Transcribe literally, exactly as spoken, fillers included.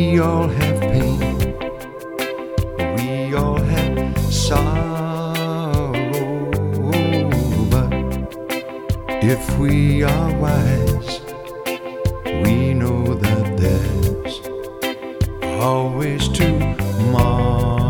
We all have pain, we all have sorrow, but if we are wise, we know that there's always tomorrow.